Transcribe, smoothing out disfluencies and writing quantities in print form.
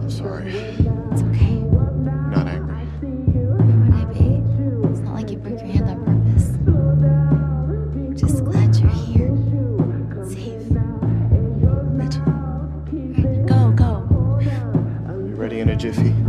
Sorry. It's okay. You're not angry. Why would I be? It's not like you broke your hand on purpose. I'm just glad you're here. Safe. Me too. All right, go. Be ready in a jiffy.